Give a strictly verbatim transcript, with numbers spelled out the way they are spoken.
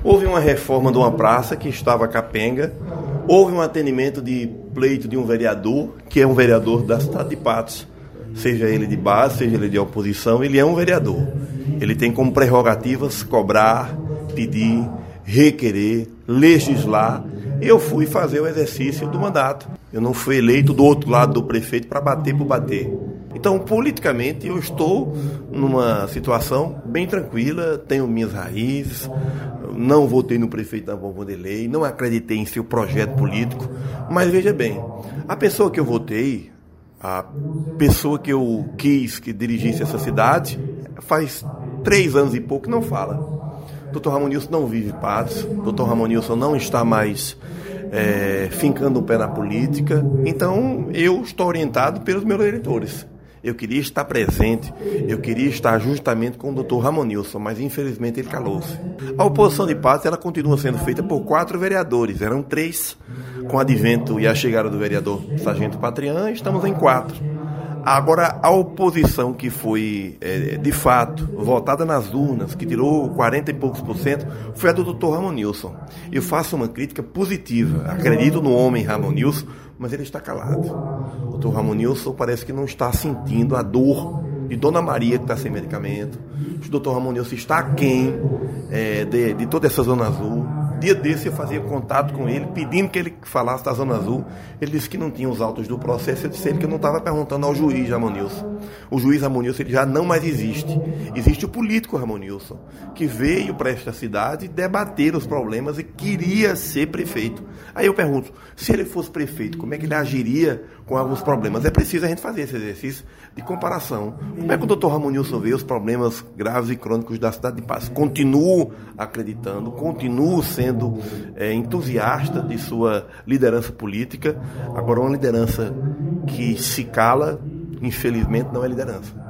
Houve uma reforma de uma praça que estava capenga, houve um atendimento de pleito de um vereador, que é um vereador da cidade de Patos, seja ele de base, seja ele de oposição, ele é um vereador. Ele tem como prerrogativas cobrar, pedir, requerer, legislar. Eu fui fazer o exercício do mandato. Eu não fui eleito do outro lado do prefeito para bater por bater. Então, politicamente, eu estou numa situação bem tranquila, tenho minhas raízes, não votei no prefeito Navon Vanderlei, não acreditei em seu projeto político, mas veja bem, a pessoa que eu votei, a pessoa que eu quis que dirigisse essa cidade, faz três anos e pouco não fala. doutor Ramonilson não vive Patos, doutor Ramonilson não está mais é, fincando o pé na política, então eu estou orientado pelos meus eleitores. Eu queria estar presente, eu queria estar justamente com o doutor Ramonilson, mas infelizmente ele calou-se. A oposição de Patos, ela continua sendo feita por quatro vereadores, eram três, com o advento e a chegada do vereador Sargento Patrian, estamos em quatro. Agora, a oposição que foi, é, de fato, votada nas urnas, que tirou quarenta e poucos por cento, foi a do doutor Ramonilson. Eu faço uma crítica positiva, acredito no homem Ramonilson, mas ele está calado. O doutor Ramonilson parece que não está sentindo a dor de Dona Maria, que está sem medicamento. O doutor Ramonilson está aquém é, de, de toda essa Zona Azul. Dia desse eu fazia contato com ele, pedindo que ele falasse da Zona Azul. Ele disse que não tinha os autos do processo. Eu disse ele que eu não estava perguntando ao juiz Ramonilson. O juiz Ramonilson ele já não mais existe. Existe o político Ramonilson, que veio para esta cidade debater os problemas e queria ser prefeito. Aí eu pergunto, se ele fosse prefeito, como é que ele agiria com alguns problemas? É preciso a gente fazer esse exercício de comparação. Como é que o doutor Ramonilson vê os problemas graves e crônicos da cidade de Patos? Continuo acreditando, continuo sendo é, entusiasta de sua liderança política. Agora, uma liderança que se cala, infelizmente, não é liderança.